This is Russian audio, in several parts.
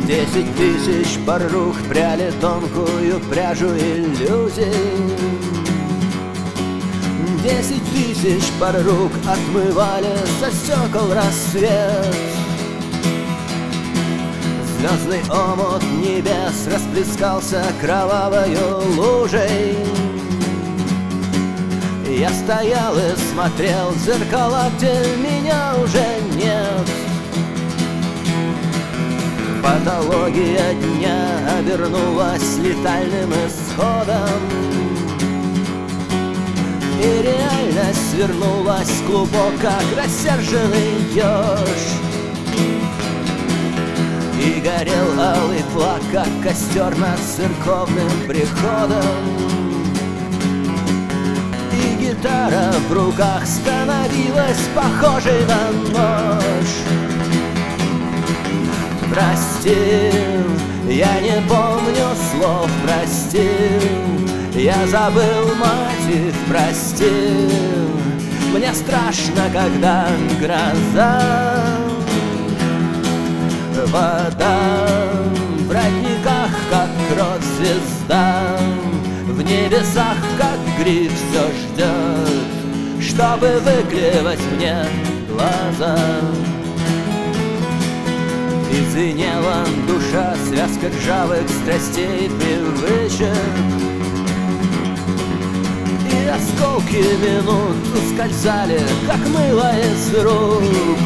10 000 пар рук пряли тонкую пряжу иллюзий. 10 000 пар рук отмывали со стекол рассвет. Звездный омут небес расплескался кровавою лужей. Я стоял и смотрел в зеркала, где меня уже нет. Патология дня обернулась летальным исходом, и реальность свернулась в клубок, как рассерженный еж. И горел алый флаг, как костер над церковным приходом. И гитара в руках становилась похожей на нож. Прости, я не помню слов, прости, я забыл мотив, прости. Мне страшно, когда гроза. Вода в родниках, как кровь звезда, в небесах, как гриб, все ждет, чтобы выклевать мне глаза. И звенела душа, связка ржавых страстей и привычек, и осколки минут ускользали, как мыло из рук.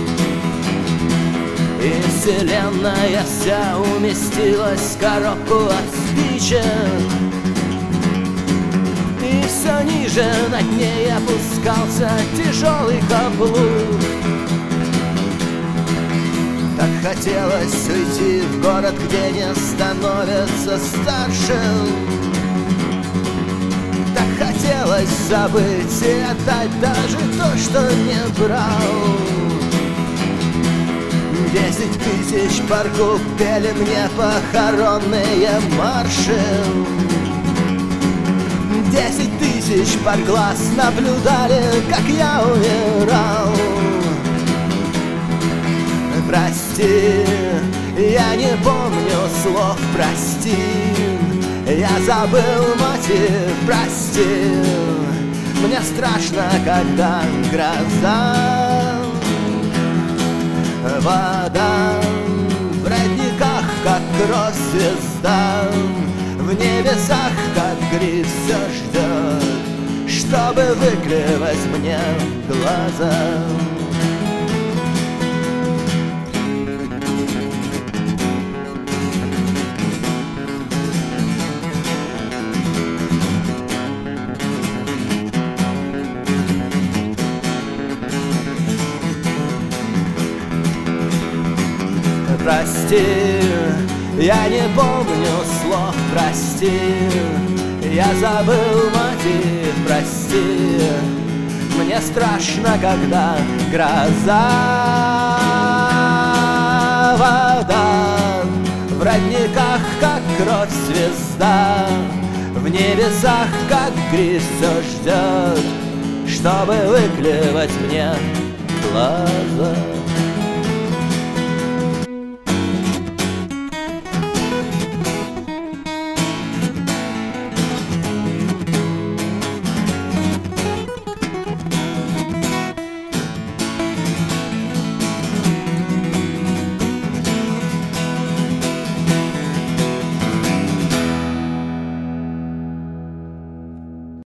И вселенная вся уместилась в коробку от спичек, и все ниже над ней опускался тяжелый каблук. Так хотелось уйти в город, где не становятся старшим. Так хотелось забыть и отдать даже то, что не брал. 10 000 пар губ пели мне похоронные марши. 10 000 пар глаз наблюдали, как я умирал. Прости, я не помню слов, прости, я забыл мотив, прости. Мне страшно, когда гроза. Вода в родниках, как кровь звезда, в небесах, как гриб, все ждет, чтобы выклевать мне глаза. Прости, я не помню слов, прости, я забыл мотив, прости. Мне страшно, когда гроза. Вода в родниках, как кровь звезда, в небесах, как гриб, все ждет, чтобы выклевать мне глаза.